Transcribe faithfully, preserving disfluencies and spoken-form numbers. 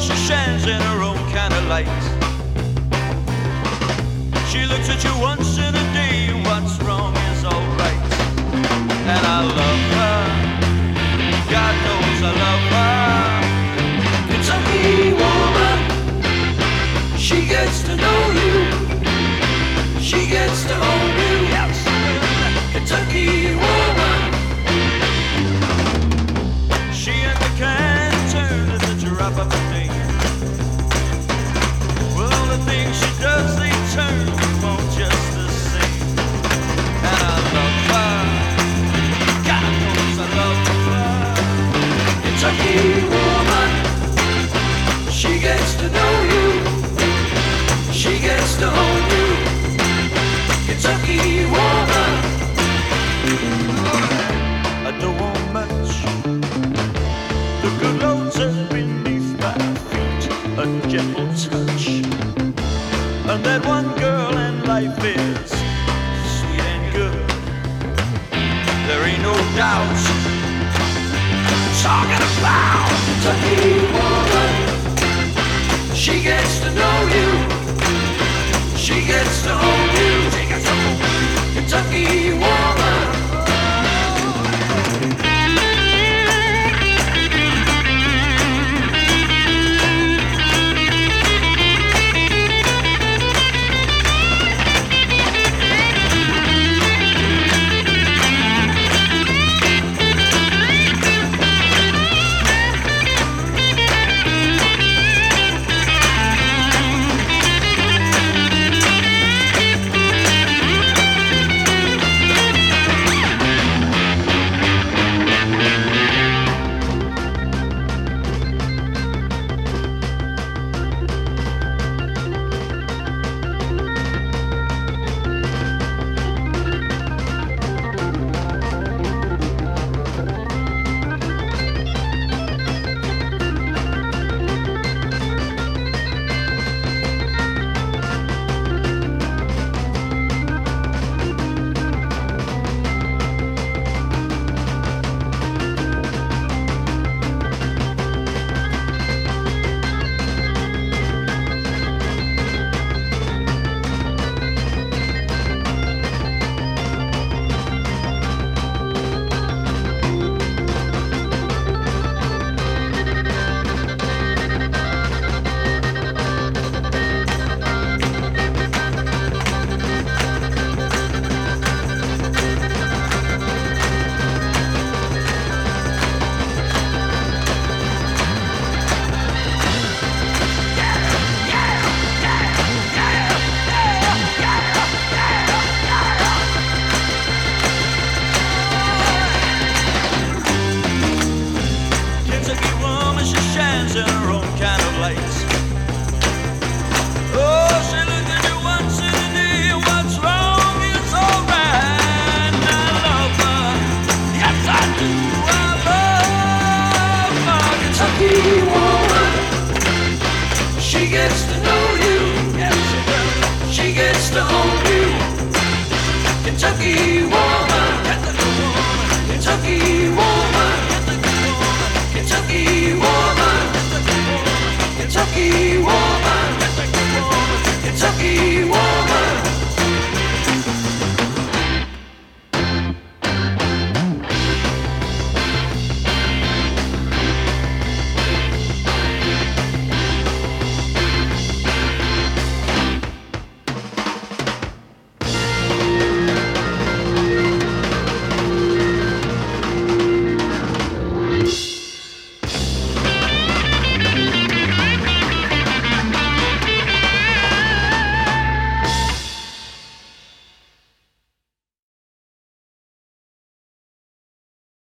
she shines in her own kind of light. She looks at you once in a day, what's wrong is alright. And I love her, God knows I love her. Kentucky woman, she gets to know you, she gets to own you. Yes, Kentucky woman. She and the can turn at the drop of a thing. Well, the things she does, they turn you on just the same. And I love her, God knows I love her. Kentucky woman, she gets to know you, she gets to own you. Kentucky woman, I don't want much. The good Lord's are beneath my feet, a gentle touch. And that one girl in life is sweet and good. There ain't no doubt. Talking about Kentucky woman, she gets to know you, she gets to own you. Kentucky woman.